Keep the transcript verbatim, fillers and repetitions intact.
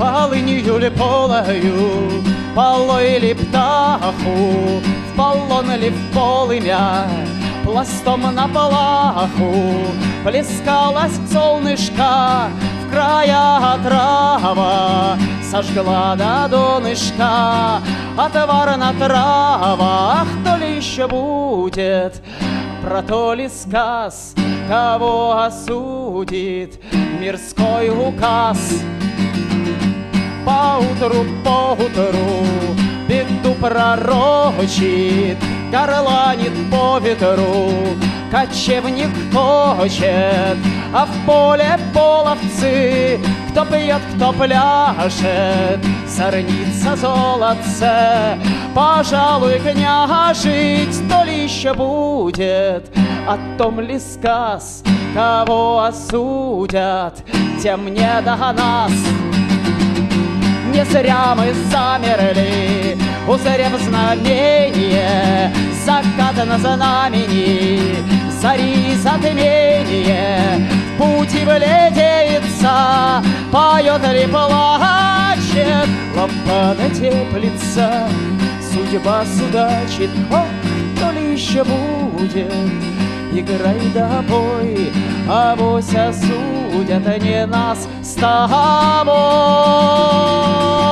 полынью ли полою, полой ли птаху, в полон ли в полымя, пластом на плаху плескалась солнышко, в края трава сожгла до донышка, отвар на травах. То ли еще будет, про то ли сказ, кого осудит мирской указ. Поутру, поутру беду пророчит, горланит по ветру, кочевник хочет, а в поле половцы, кто пьет, кто пляшет, сорнится золотце. Пожалуй, княжить, то ли еще будет, о том ли сказ, кого осудят, тем не до нас. Не зря мы замерли, узрев знамение, закат на знамени, зари затмение. В пути вледеется, поет ли плачет, лампада теплится, судьба судачит. Ох, то ли еще будет, играй да бой, авось осудят не нас с тобой.